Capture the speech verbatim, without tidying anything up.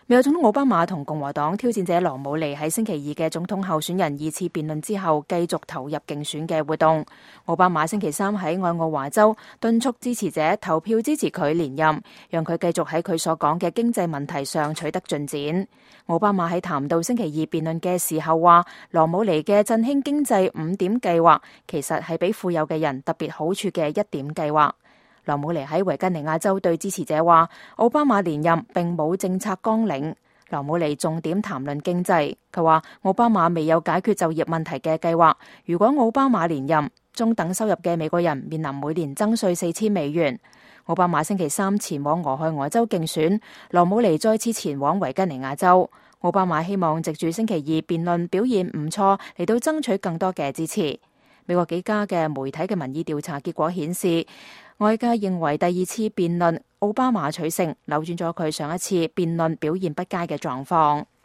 美國總統奧巴馬同共和黨挑戰者羅姆尼喺星期二嘅總統候選人二次辯論之後，繼續投入競選嘅活動。奧巴馬星期三喺愛奧華州敦促支持者投票支持佢連任，讓佢繼續喺佢所講嘅經濟問題上取得進展。奧巴馬喺談到星期二辯論嘅時候話，羅姆尼嘅振興經濟五點計劃其實係俾富有嘅人特別好處嘅一點計劃。羅姆尼喺維吉尼亞州對支持者話，奧巴馬連任並冇政策綱領。羅姆尼重點談論經濟，佢話奧巴馬未有解決就業問題嘅計劃。如果奧巴馬連任，中等收入嘅美國人面臨每年增稅四千美元。奧巴馬星期三前往俄亥俄州競選，羅姆尼再次前往維吉尼亞州。奧巴馬希望藉住星期二辯論表現唔錯嚟到爭取更多嘅支持。美國幾家嘅媒體嘅民意調查結果顯示，外界認為第二次辯論奧巴馬取勝，扭轉咗佢上一次辯論表現不佳嘅狀況。